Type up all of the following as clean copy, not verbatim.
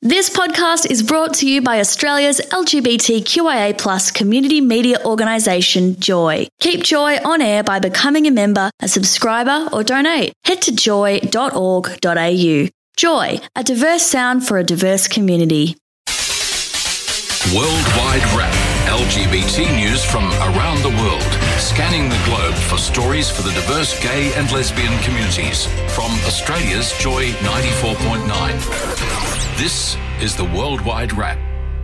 This podcast is brought to you by Australia's LGBTQIA+ community media organisation, Joy. Keep Joy on air by becoming a member, a subscriber or donate. Head to joy.org.au. Joy, a diverse sound for a diverse community. Worldwide Wrap. LGBT news from around the world. Scanning the globe for stories for the diverse gay and lesbian communities. From Australia's Joy 94.9. This is the Worldwide Wrap.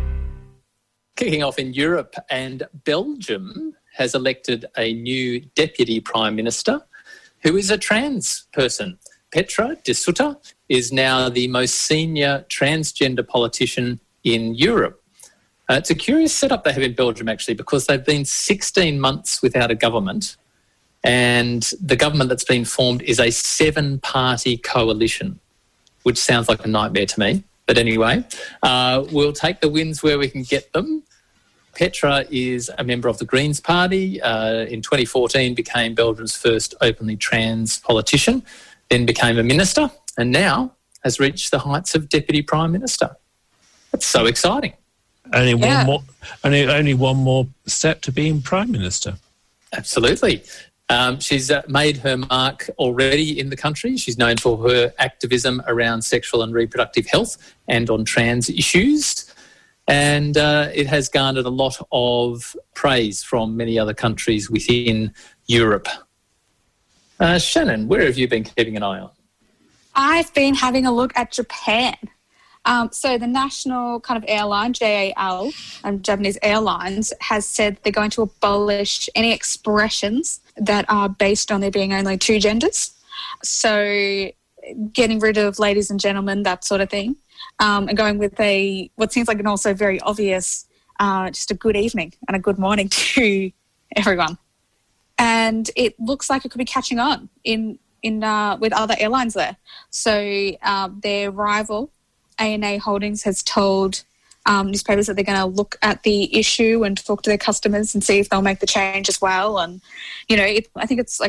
Kicking off in Europe, and Belgium has elected a new Deputy Prime Minister who is a trans person. Petra de Sutter is now the most senior transgender politician in Europe. It's a curious setup they have in Belgium, actually, because they've been 16 months without a government, and the government that's been formed is a 7-party coalition, which sounds like a nightmare to me. But anyway, we'll take the wins where we can get them. Petra is a member of the Greens Party. In 2014 became Belgium's first openly trans politician, then became a minister, and now has reached the heights of Deputy Prime Minister. That's so exciting. Only one more step to being Prime Minister. Absolutely. She's made her mark already in the country. She's known for her activism around sexual and reproductive health and on trans issues. And it has garnered a lot of praise from many other countries within Europe. Shannon, where have you been keeping an eye on? I've been having a look at Japan. So the national kind of airline, JAL, Japanese Airlines, has said they're going to abolish any expressions that are based on there being only two genders. So getting rid of ladies and gentlemen, that sort of thing, and going with what seems like an also very obvious, just a good evening and a good morning to everyone. And it looks like it could be catching on with other airlines there. So their rival, ANA Holdings, has told newspapers that they're going to look at the issue and talk to their customers and see if they'll make the change as well. And, you know, I think it's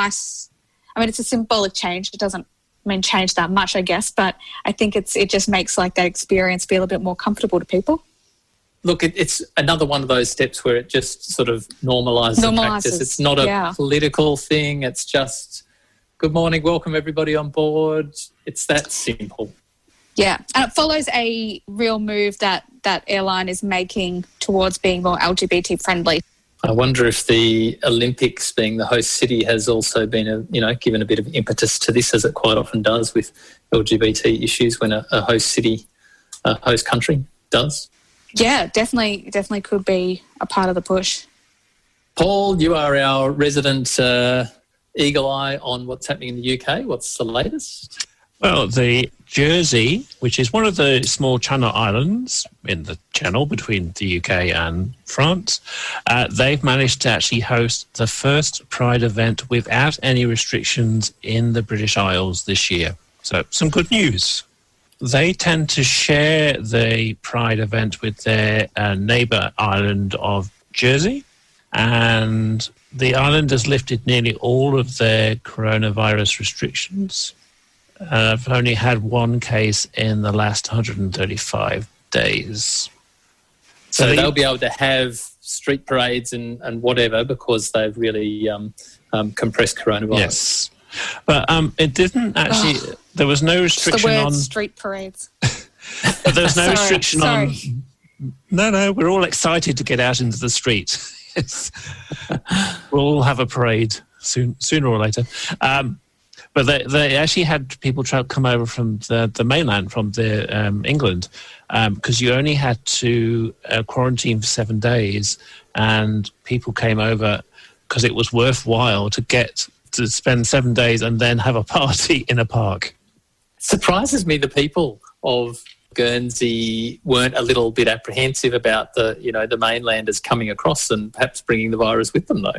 a symbolic change. It doesn't change that much, I guess, but I think it just makes like that experience feel a bit more comfortable to people. Look, it's another one of those steps where it just sort of normalises the practice. It's not a political thing. It's just, good morning, welcome everybody on board. It's that simple. Yeah, and it follows a real move that airline is making towards being more LGBT friendly. I wonder if the Olympics, being the host city, has also been given a bit of impetus to this, as it quite often does with LGBT issues when a host country does. Yeah, definitely could be a part of the push. Paul, you are our resident eagle eye on what's happening in the UK. What's the latest? Well, the Jersey, which is one of the small Channel Islands in the channel between the UK and France, they've managed to actually host the first Pride event without any restrictions in the British Isles this year. So some good news. They tend to share the Pride event with their neighbour island of Jersey, and the island has lifted nearly all of their coronavirus restrictions. I've only had one case in the last 135 days. So they'll be able to have street parades and whatever because they've really compressed coronavirus. Yes. But it didn't actually... There was no restriction the word on... street parades. But there was no restriction on... No, we're all excited to get out into the street. We'll all have a parade sooner or later. But they actually had people come over from the mainland, from England, because you only had to quarantine for 7 days, and people came over because it was worthwhile to spend 7 days and then have a party in a park. It surprises me the people of Guernsey weren't a little bit apprehensive about the mainlanders coming across and perhaps bringing the virus with them, though.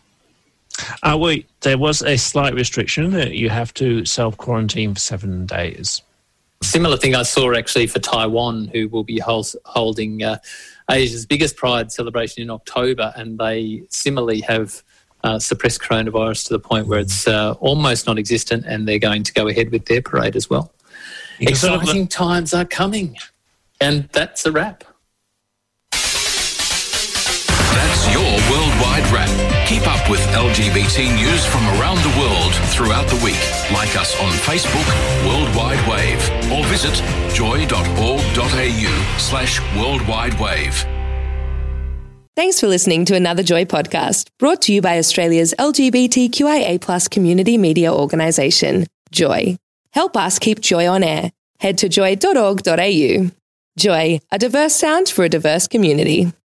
There was a slight restriction that you have to self-quarantine for 7 days. Similar thing I saw actually for Taiwan, who will be holding Asia's biggest Pride celebration in October, and they similarly have suppressed coronavirus to the point where it's almost non-existent, and they're going to go ahead with their parade as well. Exciting times are coming. And that's a wrap. That's your Worldwide Wrap. Keep up with LGBT news from around the world throughout the week. Like us on Facebook, Worldwide Wave, or visit joy.org.au/Worldwide Wave. Thanks for listening to another Joy podcast, brought to you by Australia's LGBTQIA+ community media organisation, Joy. Help us keep Joy on air. Head to joy.org.au. Joy, a diverse sound for a diverse community.